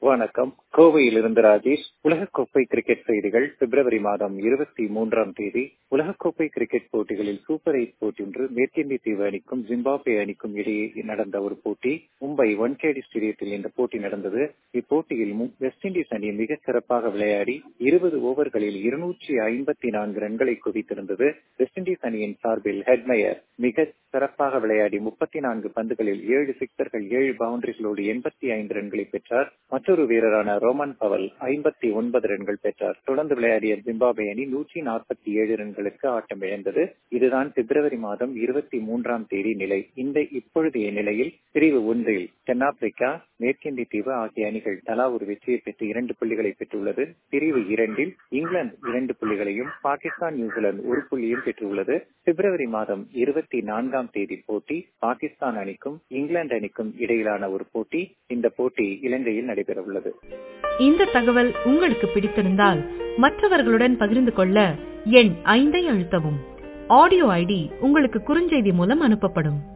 வணக்கம். கோவையிலிருந்து ராஜேஷ். உலகக்கோப்பை கிரிக்கெட் செய்திகள். பிப்ரவரி மாதம் 23ஆம் தேதி உலகக்கோப்பை கிரிக்கெட் போட்டிகளில் சூப்பர் 8 போட்டி ஒன்று மேற்கிந்திய தீவு அணிக்கும் ஜிம்பாப்வே அணிக்கும் இடையே நடந்த ஒரு போட்டி மும்பை வான்கேடி ஸ்டேடியத்தில் இந்த போட்டி நடந்தது. இப்போட்டியில் வெஸ்ட் இண்டீஸ் அணி மிக சிறப்பாக விளையாடி 20 ஓவர்களில் 254 ரன்களை குவித்திருந்தது. வெஸ்ட் இண்டீஸ் அணியின் சார்பில் ஹெட்மயர் மிக சிறப்பாக விளையாடி 34 பந்துகளில் 7 சிக்சர்கள் 7 பவுண்டரிகளோடு 85 ரன்களை பெற்றார். மற்றொரு வீரரான ரோமன் பவல் 59 ரன்கள் பெற்றார். தொடர்ந்து விளையாடிய ஜிம்பாப்வே அணி 147 ரன்களுக்கு ஆட்டம் இழந்தது. இதுதான் பிப்ரவரி மாதம் 23ஆம் தேதி நிலை. இந்த இப்பொழுதைய நிலையில் பிரிவு 1ல் தென்னாப்பிரிக்கா, மேற்கிந்திய தீவு ஆகிய அணிகள் தலா ஒரு வெற்றியை பெற்று 2 புள்ளிகளை பெற்றுள்ளது. பிரிவு 2ல் இங்கிலாந்து 2 புள்ளிகளையும் பாகிஸ்தான் நியூசிலாந்து 1 புள்ளியும் பெற்றுள்ளது. பிப்ரவரி மாதம் 24ஆம் தேதி போட்டி பாகிஸ்தான் அணிக்கும் இங்கிலாந்து அணிக்கும் இடையிலான ஒரு போட்டி. இந்த போட்டி இலங்கையில் நடைபெற உள்ளது. இந்த தகவல் உங்களுக்கு பிடித்திருந்தால் மற்றவர்களுடன் பகிர்ந்து கொள்ள எண் 5 அழுத்தவும். ஆடியோ ஐடி உங்களுக்கு குறுஞ்செய்தி மூலம் அனுப்பப்படும்.